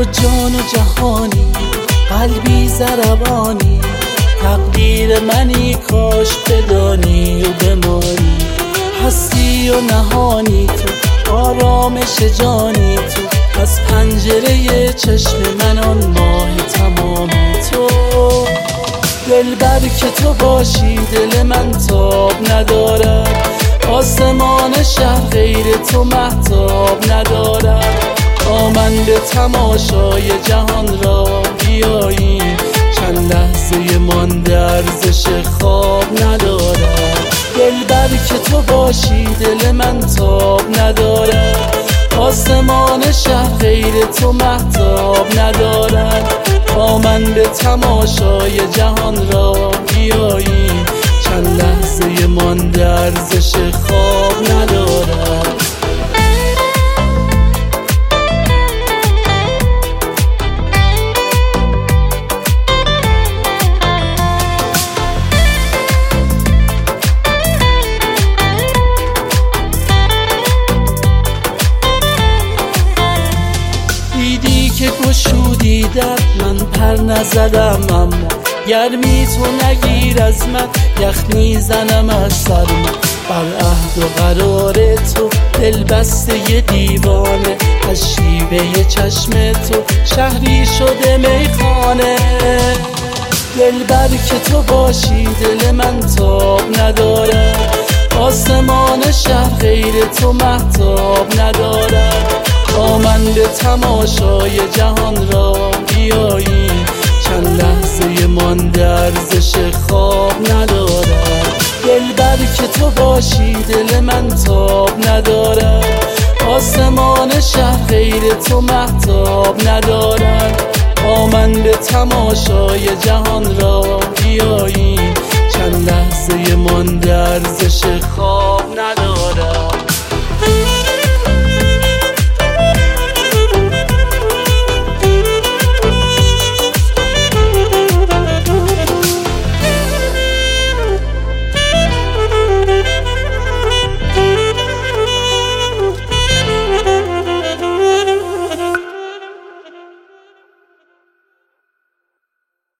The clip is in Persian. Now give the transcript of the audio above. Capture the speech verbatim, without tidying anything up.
تو جان و جهانی، قلبی ضربانی، تقدیر منی کاش بدانی و بمانی. هستی و نهانی تو، آرامش جانی تو، از پنجره چشم من آن ماه تمامی تو. دلبر که تو باشی دل من تاب ندارد، آسمان شهر غیر تو مهتاب ندارد. با من به تماشای جهان را بیاییم، چند لحظه مانده ارزش خواب ندارد. دلبر که تو باشی دل من تاب ندارد، آسمان شهر غیر تو مهتاب ندارد. با من به تماشای جهان را بیاییم، چند لحظه مانده ارزش خواب ندارد. دیدی که گشودی در من پر نزدم، اما گرمی تو نگیر از من، یخ میزنم از سر من. بر عهد و قرار تو دل بسته دیوانه، از شیوه چشم تو شهری شده میخانه. دلبر که تو باشی دل من تاب ندارد، آسمان شهر غیر تو مهتاب ندارد. با من به تماشای جهان را بیاییم، چند لحظه مانده ارزش خواب ندارد. دلبر که تو باشی دل من تاب ندارد، آسمان شهر غیر تو مهتاب ندارد. با من به تماشای جهان را بیاییم، چند لحظه مانده ارزش خواب ندارد.